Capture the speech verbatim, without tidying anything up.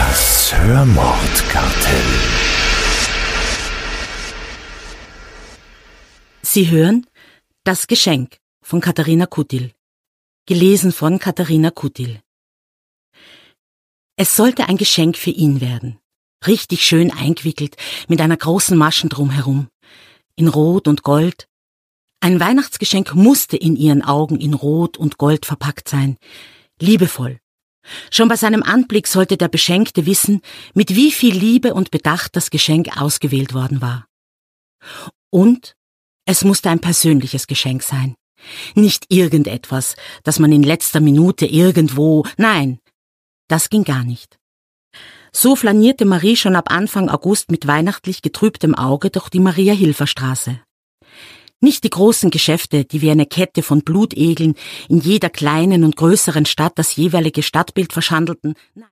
Das Hörmordkartell. Sie hören Das Geschenk von Katharina Kuttil. Gelesen von Katharina Kuttil. Es sollte ein Geschenk für ihn werden. Richtig schön eingewickelt, mit einer großen Maschen drumherum. In Rot und Gold. Ein Weihnachtsgeschenk musste in ihren Augen in Rot und Gold verpackt sein. Liebevoll. Schon bei seinem Anblick sollte der Beschenkte wissen, mit wie viel Liebe und Bedacht das Geschenk ausgewählt worden war. Und es musste ein persönliches Geschenk sein. Nicht irgendetwas, das man in letzter Minute irgendwo, nein, das ging gar nicht. So flanierte Marie schon ab Anfang August mit weihnachtlich getrübtem Auge durch die Maria-Hilfer-Straße. Nicht die großen Geschäfte, die wie eine Kette von Blutegeln in jeder kleinen und größeren Stadt das jeweilige Stadtbild verschandelten.